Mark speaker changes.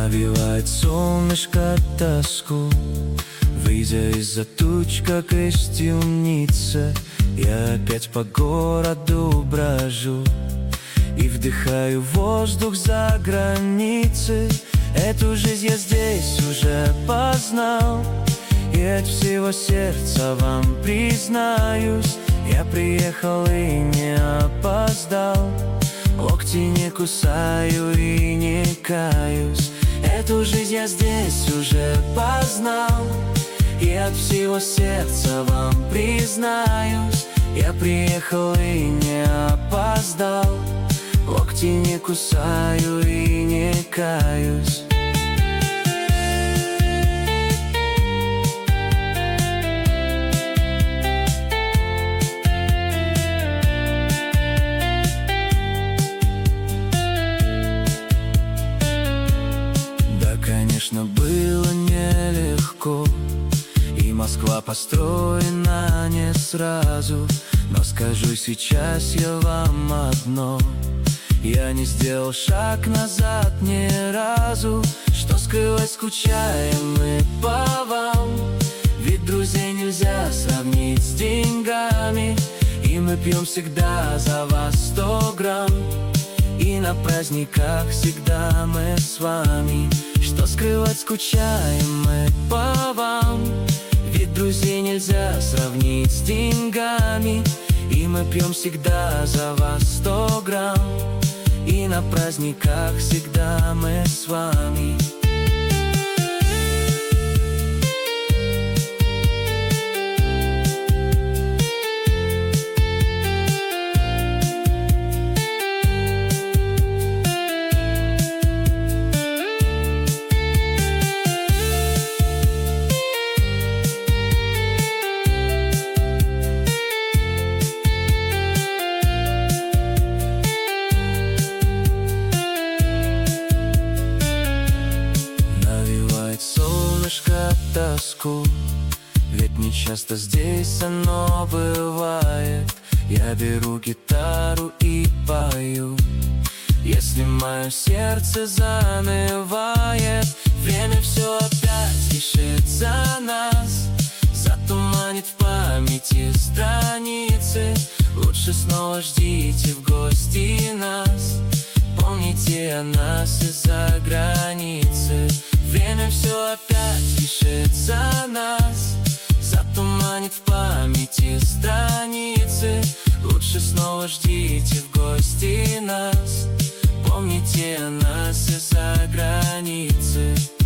Speaker 1: Навевает солнышко тоску, выйдя из-за туч, как из темницы. Я опять по городу брожу и вдыхаю воздух за границей. Эту жизнь я здесь уже познал, и от всего сердца вам признаюсь, я приехал и не опоздал. Локти не кусаю и не каюсь. Эту жизнь я здесь уже познал, и от всего сердца вам признаюсь, я приехал и не опоздал. Локти не кусаю и не каюсь. Конечно, было нелегко, и Москва построена не сразу. Но скажу сейчас я вам одно: я не сделал шаг назад ни разу. Что скрывать, скучаем мы по вам, ведь друзей нельзя сравнить с деньгами. И мы пьем всегда за вас 100 грамм, и на праздниках всегда мы с вами. Что скрывать, скучаем мы по вам, ведь друзей нельзя сравнить с деньгами. И мы пьем всегда за вас 100 грамм, и на праздниках всегда мы с вами. Тоску, ведь не часто здесь оно бывает. Я беру гитару и пою, если мое сердце занывает. Время все опять пишет за нас, затуманит в памяти страницы. Лучше снова ждите в гости нас, помните о нас из-за границы. Время все опять пишет за нас, затуманит в памяти страницы. Лучше снова ждите в гости нас, помните о нас из-за границы.